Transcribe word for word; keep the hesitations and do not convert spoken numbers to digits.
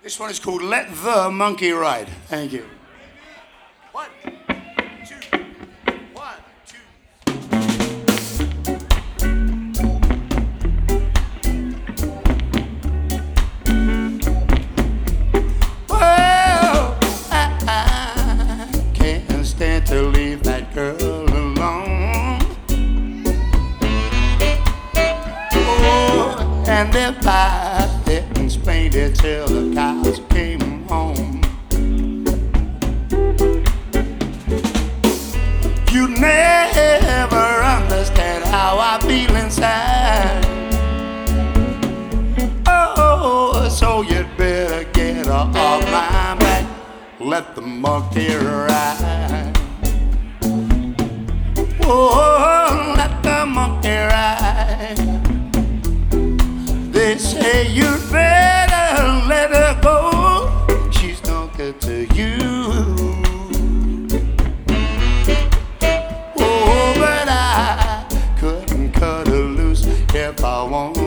This one is called Let the Monkey Ride. Thank you. One, two, one, two. Well, I, I can't stand to leave that girl alone. Oh, and if I didn't explain it till the cows came home, you never understand how I feel inside. Oh, so you'd better get her off my back. Let the monkey ride. Oh, let the monkey ride. They say you'd better let her go. She's no good to you. Oh, but I couldn't cut her loose if I wanted